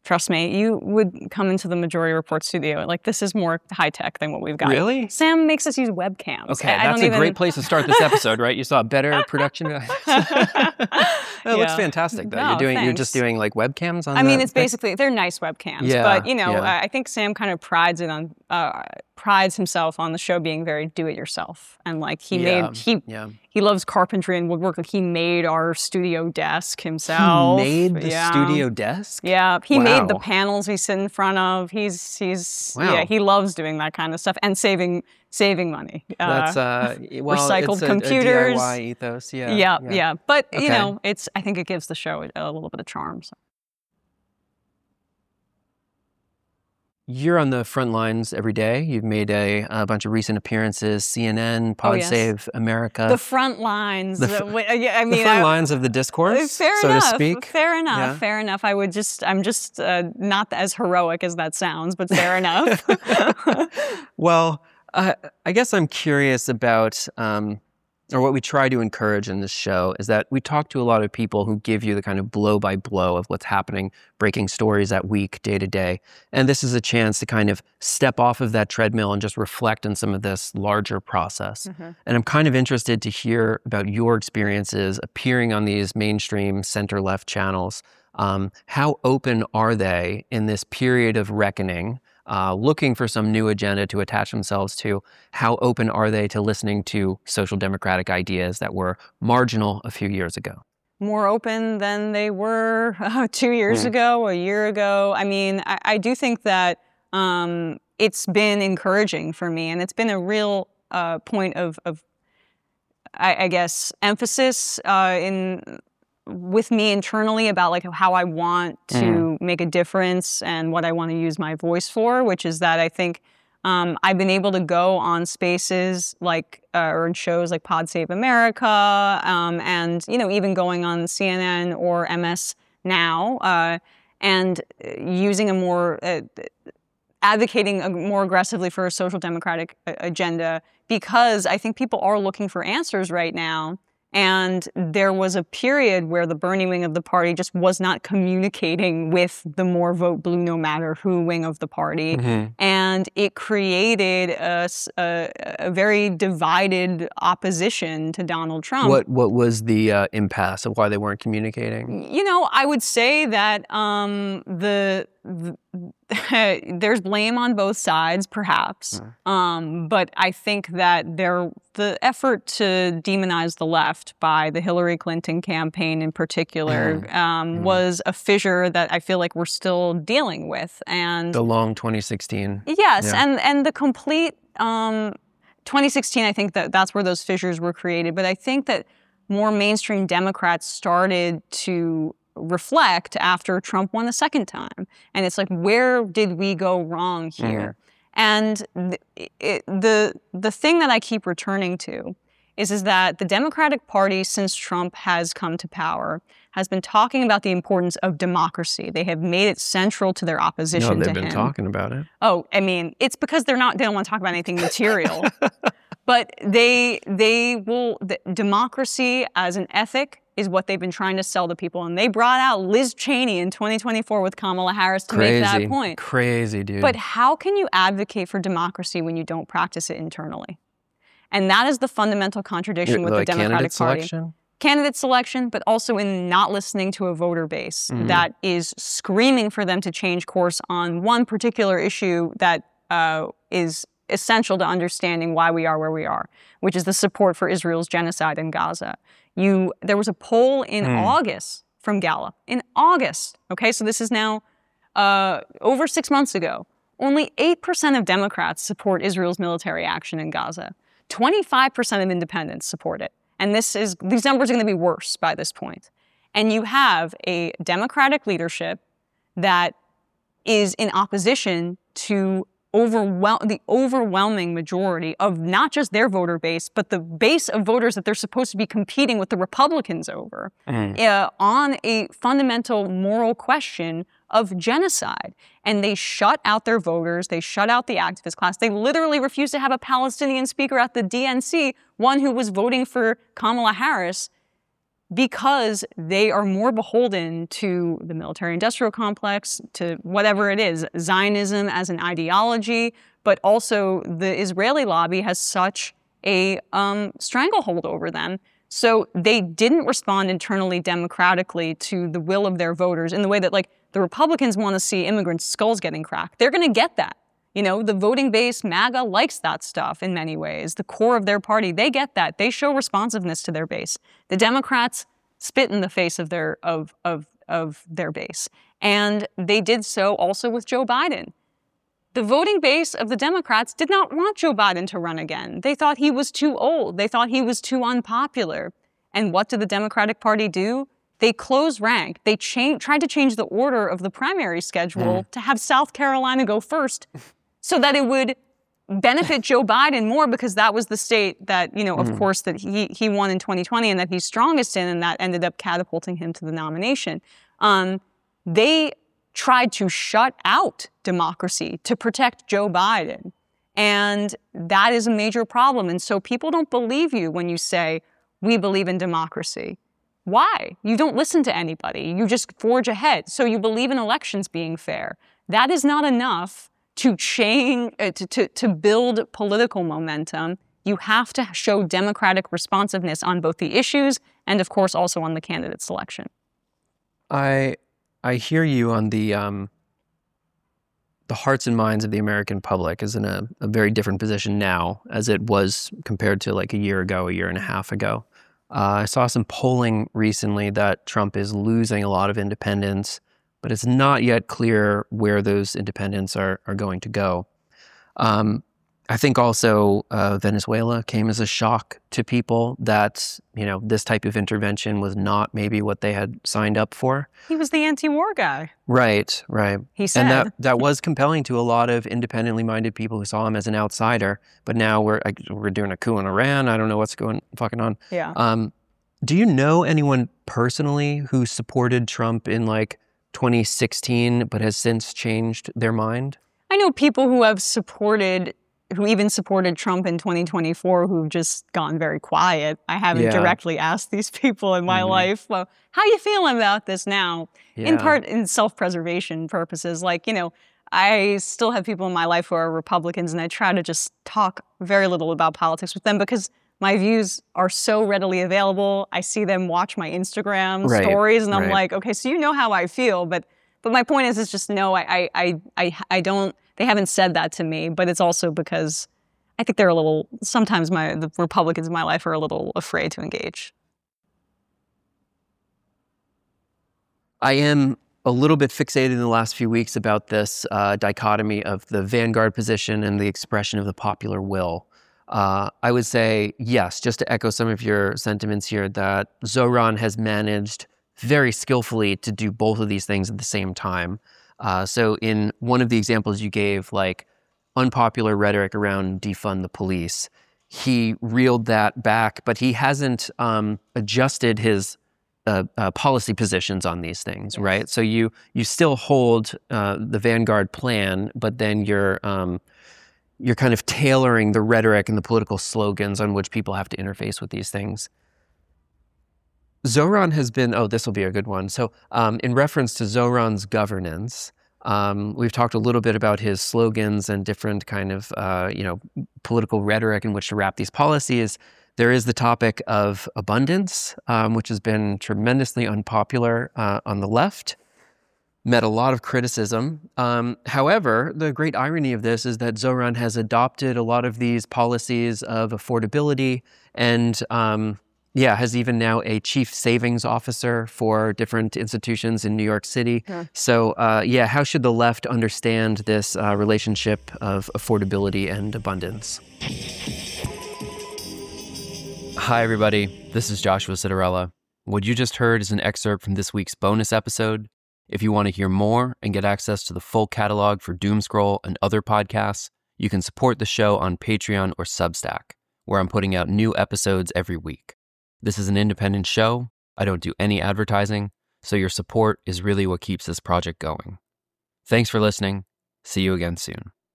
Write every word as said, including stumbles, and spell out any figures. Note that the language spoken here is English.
Trust me, you would come into the Majority Report studio. Like, this is more high-tech than what we've got. Really? Sam makes us use webcams. Okay, I, that's I a even... great place to start this episode, right? You saw a better production. It yeah. looks fantastic, though. No, you're doing, thanks. you're just doing like webcams on. I mean, the it's basically they're nice webcams, yeah, but you know, yeah. I think Sam kind of prides it on uh, prides himself on the show being very do-it-yourself, and like he yeah, made he yeah. he loves carpentry and woodwork. Like he made our studio desk himself. He made the yeah. studio desk. Yeah, he wow. made the panels we sit in front of. He's he's wow. yeah he loves doing that kind of stuff and saving saving money. Uh, That's uh well, recycled it's a, computers. a D I Y ethos. Yeah, yeah, yeah. yeah. But okay. you know, it's I think it gives the show a, a little bit of charm. So. You're on the front lines every day. You've made a, a bunch of recent appearances, C N N, Pod oh, yes. Save America. The front lines. The, uh, I mean, the front I, lines of the discourse, fair so enough, to speak. Fair enough, yeah. fair enough. I would just, I'm just uh, not as heroic as that sounds, but fair enough. Well, uh, I guess I'm curious about, um, or what we try to encourage in this show is that we talk to a lot of people who give you the kind of blow by blow of what's happening, breaking stories that week, day to day. And this is a chance to kind of step off of that treadmill and just reflect on some of this larger process. Mm-hmm. And I'm kind of interested to hear about your experiences appearing on these mainstream center-left channels. Um, how open are they in this period of reckoning? Uh, looking for some new agenda to attach themselves to? How open are they to listening to social democratic ideas that were marginal a few years ago? More open than they were uh, two years mm. ago, a year ago. I mean, I, I do think that um, it's been encouraging for me, and it's been a real uh, point of, of I, I guess, emphasis uh, in with me internally about like how I want to mm. make a difference and what I want to use my voice for, which is that I think um, I've been able to go on spaces like, uh, or in shows like Pod Save America, um, and, you know, even going on C N N or M S Now, uh, and using a more, uh, advocating more aggressively for a social democratic agenda, because I think people are looking for answers right now. And there was a period where the Bernie wing of the party just was not communicating with the more vote blue no matter who wing of the party. Mm-hmm. And it created a, a, a very divided opposition to Donald Trump. What what was the uh, impasse of why they weren't communicating? You know, I would say that um, the... the there's blame on both sides, perhaps, mm. um, but I think that there the effort to demonize the left by the Hillary Clinton campaign in particular mm. Um, mm. was a fissure that I feel like we're still dealing with. And the long twenty sixteen. Yes, yeah. and and the complete um, twenty sixteen. I think that that's where those fissures were created. But I think that more mainstream Democrats started to reflect after Trump won the second time. And it's like, where did we go wrong here? Mm-hmm. And the, it, the the thing that I keep returning to is, is that the Democratic Party, since Trump has come to power, has been talking about the importance of democracy. They have made it central to their opposition to him. No, they've been talking about it. Oh, I mean, it's because they're not, they don't want to talk about anything material. But they they will, the, democracy as an ethic is what they've been trying to sell to people. And they brought out Liz Cheney in twenty twenty-four with Kamala Harris to Crazy. make that point. Crazy, dude. But how can you advocate for democracy when you don't practice it internally? And that is the fundamental contradiction with like the Democratic candidate Party. Selection? Candidate selection, but also in not listening to a voter base mm-hmm. that is screaming for them to change course on one particular issue that uh, is essential to understanding why we are where we are, which is the support for Israel's genocide in Gaza. You, there was a poll in mm. August from Gallup. In August, okay, so this is now uh, over six months ago. Only eight percent of Democrats support Israel's military action in Gaza. twenty-five percent of independents support it. And this is these numbers are going to be worse by this point. And you have a Democratic leadership that is in opposition to Overwhel- the overwhelming majority of not just their voter base, but the base of voters that they're supposed to be competing with the Republicans over mm. uh, on a fundamental moral question of genocide. And they shut out their voters. They shut out the activist class. They literally refused to have a Palestinian speaker at the D N C, one who was voting for Kamala Harris, because they are more beholden to the military-industrial complex, to whatever it is, Zionism as an ideology, but also the Israeli lobby has such a um, stranglehold over them. So they didn't respond internally democratically to the will of their voters in the way that, like, the Republicans want to see immigrants' skulls getting cracked. They're going to get that. You know, the voting base, MAGA, likes that stuff in many ways. The core of their party, they get that. They show responsiveness to their base. The Democrats spit in the face of their of of of their base, and they did so also with Joe Biden. The voting base of the Democrats did not want Joe Biden to run again. They thought he was too old. They thought he was too unpopular. And what did the Democratic Party do? They closed rank. They cha- tried to change the order of the primary schedule mm. to have South Carolina go first, so that it would benefit Joe Biden more, because that was the state that, you know, of mm. course, that he he won in twenty twenty and that he's strongest in, and that ended up catapulting him to the nomination. Um, they tried to shut out democracy to protect Joe Biden. And that is a major problem. And so people don't believe you when you say, we believe in democracy. Why? You don't listen to anybody. You just forge ahead. So you believe in elections being fair. That is not enough to change, uh, to, to, to build political momentum. You have to show democratic responsiveness on both the issues and, of course, also on the candidate selection. I I hear you on the um, the hearts and minds of the American public is in a, a very different position now as it was compared to like a year ago, a year and a half ago. Uh, I saw some polling recently that Trump is losing a lot of independents, but it's not yet clear where those independents are are going to go. Um, I think also uh, Venezuela came as a shock to people that, you know, this type of intervention was not maybe what they had signed up for. He was the anti-war guy. Right, right. He said. And that, that was compelling to a lot of independently minded people who saw him as an outsider. But now we're like, we're doing a coup in Iran. I don't know what's going fucking on. Yeah. Um, do you know anyone personally who supported Trump in like twenty sixteen but has since changed their mind? I know people who have supported who even supported Trump in twenty twenty-four, who've just gone very quiet. I haven't Yeah. directly asked these people in my Mhm. life, well, how you feeling about this now? In Yeah. part, in self-preservation purposes. Like, you know, I still have people in my life who are Republicans, and I try to just talk very little about politics with them because my views are so readily available. I see them watch my Instagram Right, stories, and I'm right. like, okay, so you know how I feel, but but my point is, it's just no, I I I I, I don't. They haven't said that to me, but it's also because I think they're a little, sometimes my the Republicans in my life are a little afraid to engage. I am a little bit fixated in the last few weeks about this uh, dichotomy of the vanguard position and the expression of the popular will. Uh, I would say, yes, just to echo some of your sentiments here, that Zoran has managed very skillfully to do both of these things at the same time. Uh, so in one of the examples you gave, like unpopular rhetoric around defund the police, he reeled that back, but he hasn't um, adjusted his uh, uh, policy positions on these things, yes. right? So you you still hold uh, the vanguard plan, but then you're um, you're kind of tailoring the rhetoric and the political slogans on which people have to interface with these things. Zoran has been, oh, this will be a good one. So um, in reference to Zoran's governance, um, we've talked a little bit about his slogans and different kind of, uh, you know, political rhetoric in which to wrap these policies. There is the topic of abundance, um, which has been tremendously unpopular uh, on the left, met a lot of criticism. Um, however, the great irony of this is that Zoran has adopted a lot of these policies of affordability and um, Yeah, has even now a chief savings officer for different institutions in New York City. Yeah. So uh, yeah, how should the left understand this uh, relationship of affordability and abundance? Hi, everybody. This is Joshua Citarella. What you just heard is an excerpt from this week's bonus episode. If you want to hear more and get access to the full catalog for Doomscroll and other podcasts, you can support the show on Patreon or Substack, where I'm putting out new episodes every week. This is an independent show. I don't do any advertising, so your support is really what keeps this project going. Thanks for listening. See you again soon.